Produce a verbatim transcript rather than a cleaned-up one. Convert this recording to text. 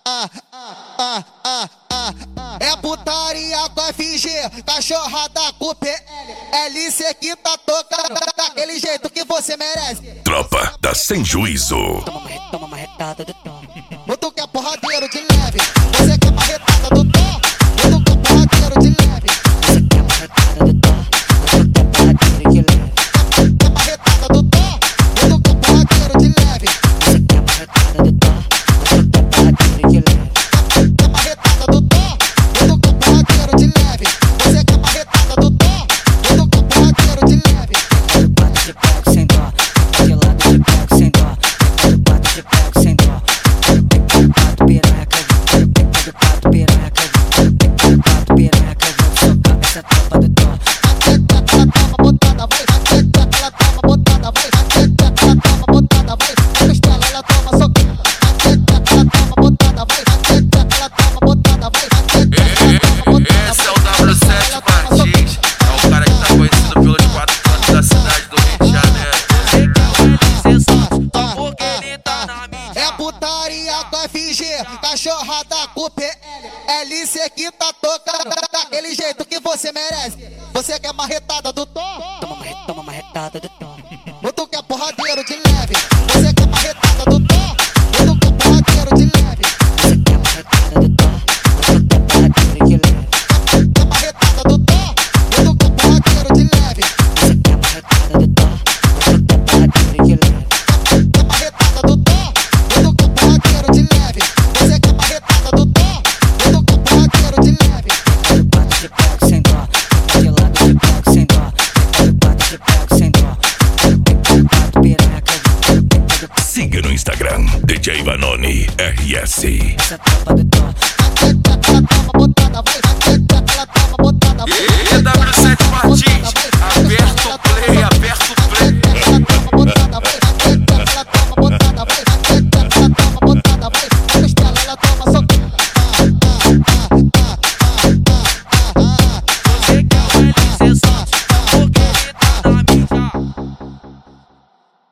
ah, ah, ah, ah, ah. É putaria com F G, cachorrada com P L. L C que tá tocando daquele jeito que você merece. Tropa tá sem juízo. Toma uma, toma uma retada do tom. Tu quer porradeiro de leve, você quer marretada do tom. Tu quer porradeiro de leve, Você quer uma retada do tom. Você quer porradeiro de leve. quer marretada do tom. Tu quer porradeiro de leve, Você quer uma retada do tom. Você quer porradeiro de leve. quer marretada do tom. Tu quer porradeiro de leve, você quer marretada do tom. Tu quer porradeiro de leve. Do pato de pego sem dó. De lado de pego sem dó. Do pato de pego sem dó. Do pato piranha cagando. Do pato piranha cagando. Do pato piranha cagando. Socar essa tropa do tom. Ela toma botada, vai. Ela toma botada, vai. Ela toma botada, vai. A costela ela toma socada. Ela toma botada, vai. Ela toma botada, vai. Esse é o W sete Martins, é o cara que tá conhecido pelos quatro cantos da cidade do Rio de Janeiro. É putaria com F G, cachorrada com P L. L C que tá tocando daquele jeito que você merece. Você quer marretada do tom? Toma uma, toma uma retada do tom. Ou tu quer porradeiro de leve? Você quer marretada do tom? Ou tu quer porradeiro de leve? Você quer uma retada do tom. Você quer porradeiro de leve. Quer marretada do tom? Ou tu quer porradeiro de leve? Você quer uma retada do tom. Você quer porradeiro de leve. Quer marretada do tom? Ou tu quer porradeiro de leve? Você quer marretada do tom? Ou tu quer porradeiro de leve? Do pato de pego sem dó. De lado de pego sem dó. Do pato de pego sem dó. Do pato piranha cagando. Siga no Instagram, D J Vanoni R S. Essa tropa do tom.